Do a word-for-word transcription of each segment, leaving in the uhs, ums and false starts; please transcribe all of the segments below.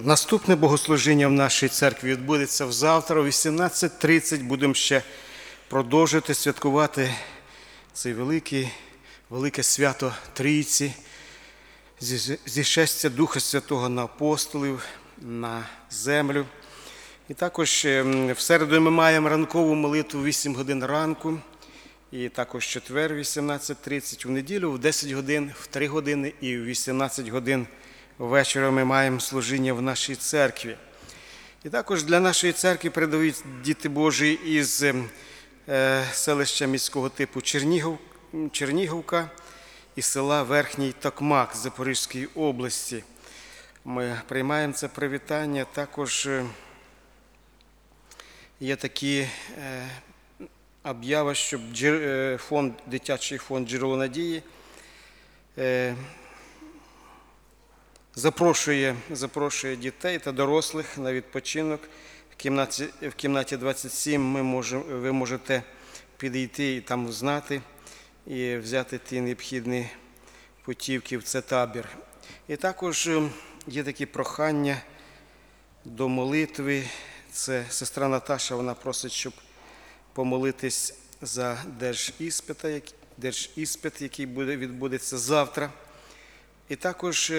Наступне богослужіння в нашій церкві відбудеться взавтра о вісімнадцять тридцять. Будемо ще продовжувати святкувати це велике, велике свято Трійці, зішестя Духа Святого на апостолів, на землю. І також в середу ми маємо ранкову молитву в вісім годин ранку, і також в четвер вісімнадцять тридцять, у неділю в десять годин, в три години і в вісімнадцять годин ввечері ми маємо служіння в нашій церкві. І також для нашої церкви передають діти Божі із селища міського типу Чернігов, Чернігівка і села Верхній Токмак Запорізької області. Ми приймаємо це привітання. Також є такі об'яви, що фонд, дитячий фонд «Джерело надії» запрошує, запрошує дітей та дорослих на відпочинок. В кімнаті, в кімнаті двадцять сім ми можемо, ви можете підійти і там узнати, і взяти ті необхідні путівки в цей табір. І також є такі прохання до молитви. Це сестра Наташа, вона просить, щоб помолитись за держіспит, держіспит, який буде, відбудеться завтра. І також,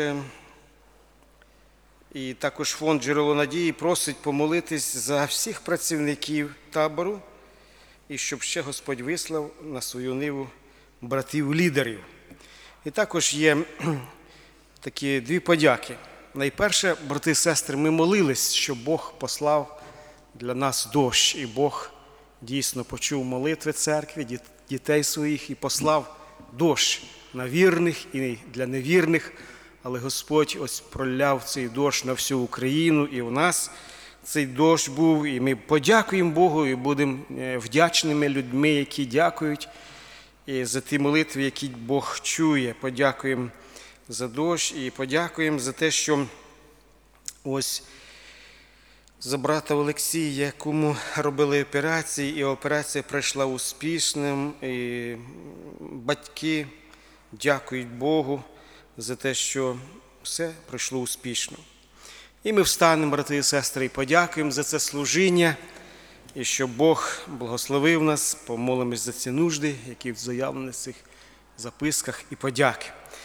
і також фонд «Джерело надії» просить помолитись за всіх працівників табору, і щоб ще Господь вислав на свою ниву братів-лідерів. І також є такі дві подяки. Найперше, брати і сестри, ми молились, щоб Бог послав для нас дощ, і Бог дійсно почув молитви церкви, дітей своїх, і послав дощ на вірних і для невірних. Але Господь ось проляв цей дощ на всю Україну, і у нас цей дощ був, і ми подякуємо Богу, і будемо вдячними людьми, які дякують і за ті молитви, які Бог чує. Подякуємо за дощ і подякуємо за те, що ось за брата Олексія, якому робили операції, і операція пройшла успішним, і батьки дякують Богу за те, що все пройшло успішно. І ми встанемо, брати і сестри, і подякуємо за це служіння, і щоб Бог благословив нас, помолимось за ці нужди, які заявлені в цих записках, і подяки.